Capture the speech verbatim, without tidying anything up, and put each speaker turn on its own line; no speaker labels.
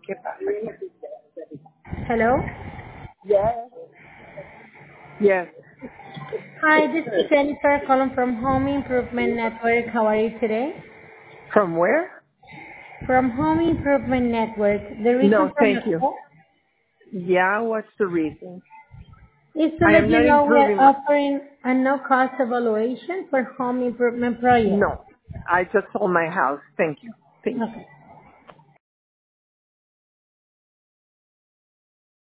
¿Qué pasa?
Hello.
Yes. Yes.
Hi, this is Jennifer calling from Home Improvement Network. How are you today?
From where?
From Home Improvement Network. The reason
No,
for my
thank you.
call
Yeah, what's the reason?
is to
I
let
am
you
not
know we are
improving my,
offering a no-cost evaluation for home improvement projects.
no. I just sold my house. Thank you. Thank you.
Okay.